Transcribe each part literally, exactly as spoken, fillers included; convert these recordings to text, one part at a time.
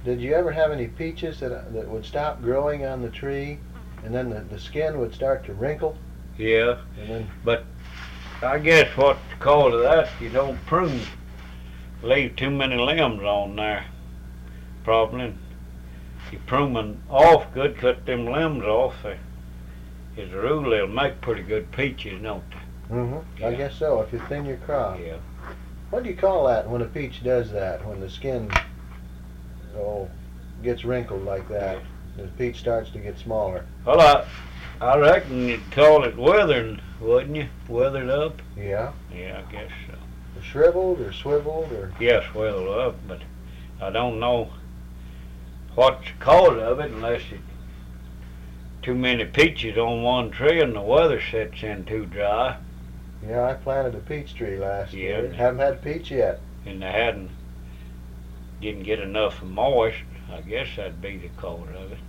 Did you ever have any peaches that that would stop growing on the tree, and then the, the skin would start to wrinkle? Yeah, And then, but I guess what to call to that, you don't prune, leave too many limbs on there, probably. You prune them off good, cut them limbs off. They, as a rule, they'll make pretty good peaches, don't they? mm-hmm. I Yeah. guess so. If you thin your crop. Yeah. What do you call that when a peach does that? When the skin, oh, gets wrinkled like that, the peach starts to get smaller. Well, I, I reckon you'd call it weathering, wouldn't you? Weathered up? Yeah. Yeah, I guess so. Shriveled or swiveled or. Yes, weathered up, but I don't know what's the cause of it unless it too many peaches on one tree and the weather sets in too dry. Yeah, I planted a peach tree last Yeah. year. Haven't had a peach yet. And they hadn't, didn't get enough moist. I guess that'd be the cause of it.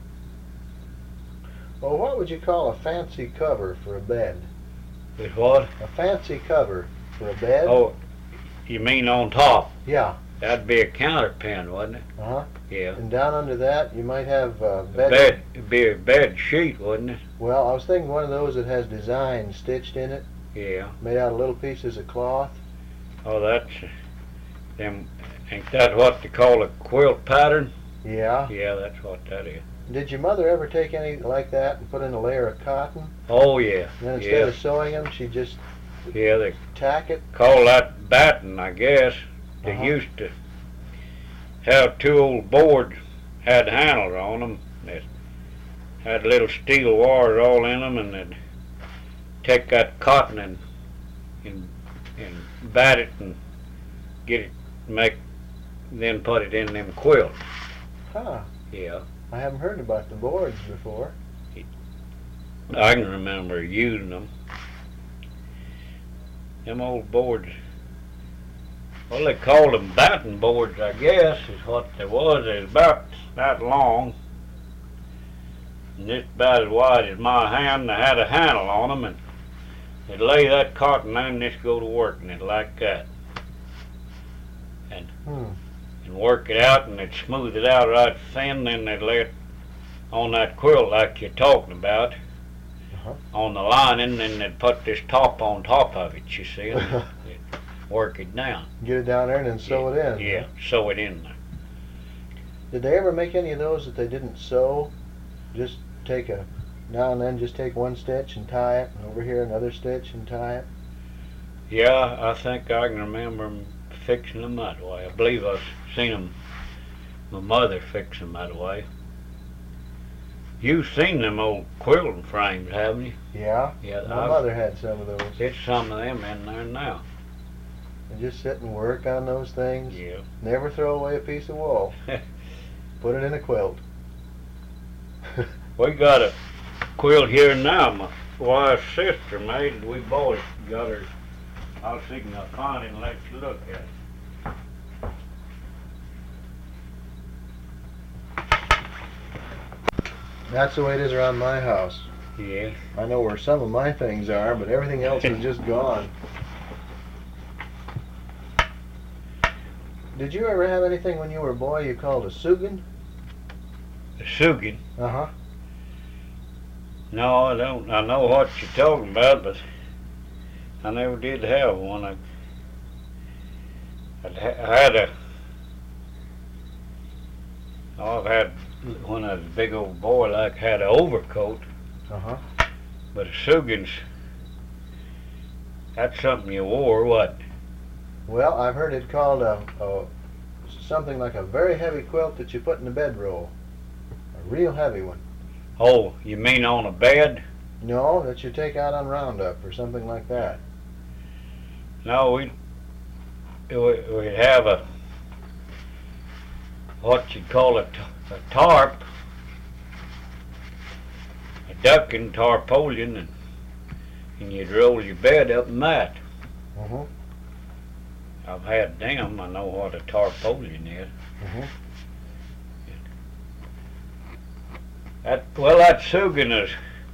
Well, what would you call a fancy cover for a bed? But what? A fancy cover for a bed? Oh, you mean on top? Yeah. That'd be a counterpin, wouldn't it? Uh huh. Yeah. And down under that, you might have uh, A bed. bed, it'd be a bed sheet, wouldn't it? Well, I was thinking one of those that has designs stitched in it, Yeah. made out of little pieces of cloth. Oh, that's, them, ain't that what they call a quilt pattern? Yeah. Yeah, that's what that is. Did your mother ever take any like that and put in a layer of cotton? Oh, yeah. And then instead Yeah, of sewing them, she just yeah, they tack it? call that batting, I guess. They Uh-huh. used to have two old boards, had handles on them, that had little steel wires all in them, and they'd take that cotton and, and, and bat it and get it, make, then put it in them quilts. Huh. Yeah. I haven't heard about the boards before. I can remember using them. Them old boards, well, they called them batting boards, I guess, is what they was. They was about that long, and just about as wide as my hand. They had a handle on them, and they'd lay that cotton down and just go to work, and it like that, and Hmm. and work it out, and they'd smooth it out right thin. Then they'd lay it on that quilt like you're talking about, Uh-huh. on the lining, and they'd put this top on top of it, you see, and they'd work it down. Get it down there and then sew it in. Yeah, sew it in there. Did they ever make any of those that they didn't sew? Just take a, now and then just take one stitch and tie it, and over here another stitch and tie it? Yeah, I think I can remember 'em fixing them that way. I believe I've seen them, my mother fix them that way. You've seen them old quilting frames, haven't you? Yeah. Yeah, My I've, mother had some of those. it's some of them in there now. And just sit and work on those things. Yeah. Never throw away a piece of wool. Put it in a quilt. We got a quilt here now. My wife's sister made. We both got her. I'll see if I can find it and let you look at it. That's the way it is around my house. Yeah. I know where some of my things are, but everything else is just gone. Did you ever have anything when you were a boy you called a sugan? The Sugan. Uh-huh. No, I don't. I know what you're talking about, but I never did have one. I, I'd ha- I had a. Oh, I've had when I was a big old boy, like had an overcoat, Uh-huh. but a Sugan's. That's something you wore, what? Well, I've heard it called a, a something like a very heavy quilt that you put in the bedroll. A real heavy one. Oh, you mean on a bed? No, that you take out on Roundup or something like that. No, we we we'd have a what you'd call a, t- a tarp, a ducking tarpaulin, and, and you'd roll your bed up in that. Uh-huh. I've had them. I know what a tarpaulin is. Uh-huh. That well, that Sugan is.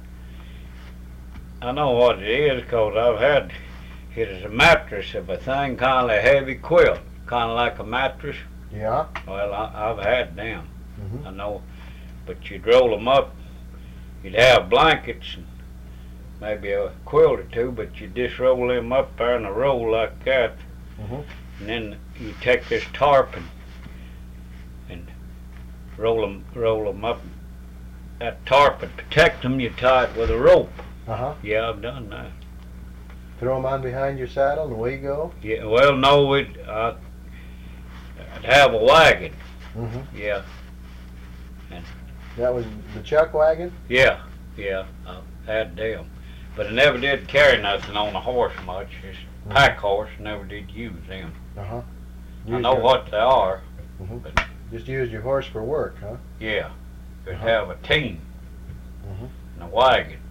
I know what it is because I've had it as a mattress of a thing, kind of a heavy quilt, kind of like a mattress. Yeah. Well, I, I've had them. Mhm. I know, but you'd roll them up. You'd have blankets and maybe a quilt or two, but you just roll them up there in a roll like that, Mhm. and then you take this tarp and, and roll them, roll them up. That tarp would protect them. You tie it with a rope. Uh huh. Yeah, I've done that. Throw them on behind your saddle and away you go. Yeah, well, no, it, uh, I'd have a wagon. Mhm. Yeah, That was the chuck wagon. yeah, yeah. I had them, but I never did carry nothing on a horse much. Just Mhm. pack horse. Never did use them. Uh huh. I know what they are. Mhm. But Just used your horse for work, huh? yeah, could Uh-huh. have a team Mhm. and a wagon.